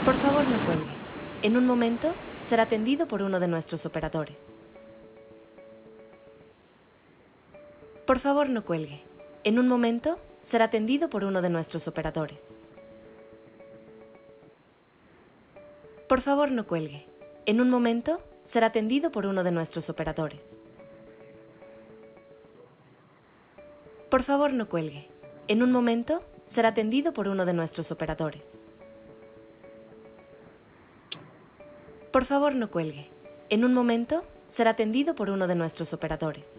Por favor, no cuelgue. En un momento será atendido por uno de nuestros operadores. Por favor, no cuelgue. En un momento será atendido por uno de nuestros operadores. Por favor, no cuelgue. En un momento será atendido por uno de nuestros operadores. Por favor, no cuelgue. En un momento será atendido por uno de nuestros operadores. Por favor, no cuelgue. En un momento será atendido por uno de nuestros operadores.